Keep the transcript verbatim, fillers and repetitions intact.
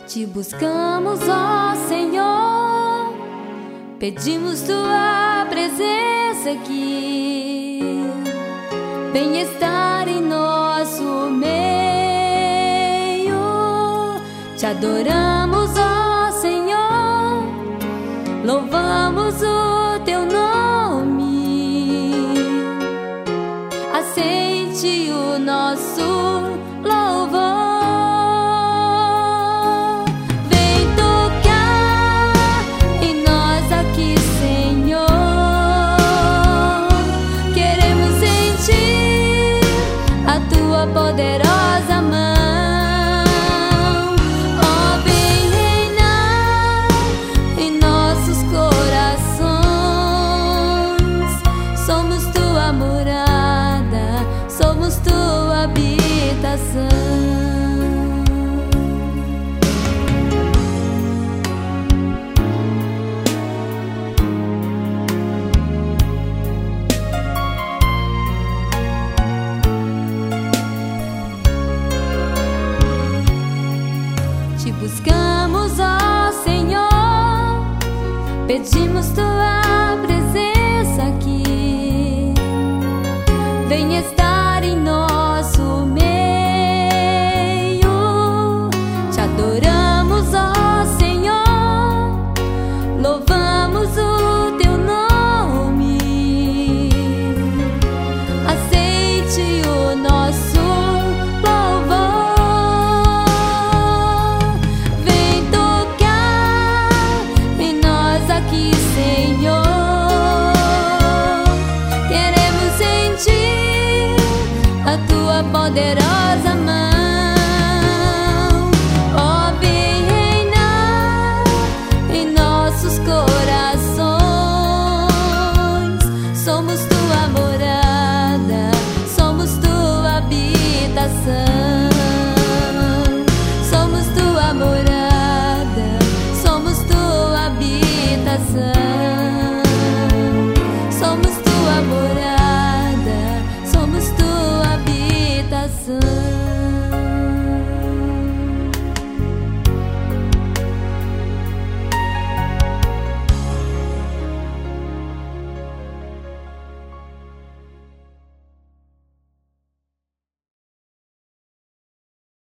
Te buscamos, ó Senhor, pedimos tua presença aqui. Vem estar em nosso meio. Te adoramos, ó Senhor, louvamos o teu nome. Aceite o nosso louvor. Poderosa mão, ó, vem reinar em nossos corações. Somos tua morada, somos tua habitação. Te buscamos, ó Senhor, pedimos tua presença aqui. Vem estar em nosso meio. Te adoramos.